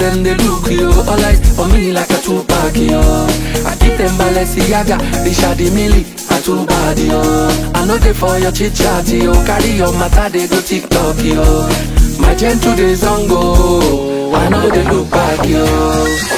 them they look you. All eyes for me like a two-pack, yo. I give them Balenciaga, Richard Mille, a two-bad, yo. I know they for your chit-chat, yo. Carry your matter, they go TikTok, yo. My gentle days on go, I know they look back, yo.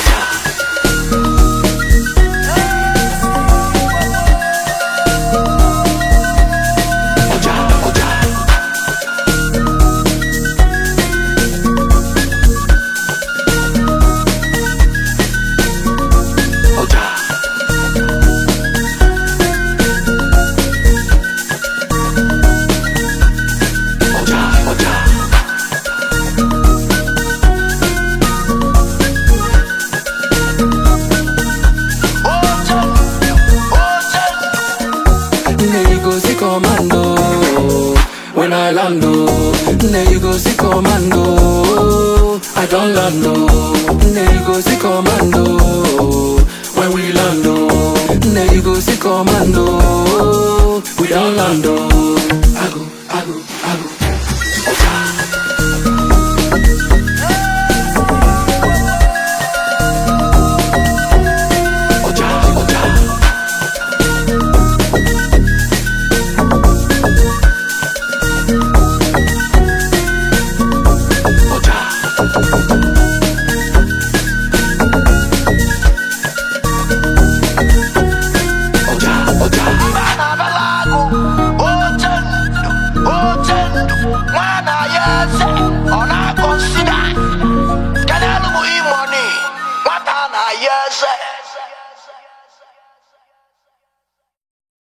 Commando, when I land, there you go see commando. I don't land, there you go see commando. When we land, there you go see commando. We don't land.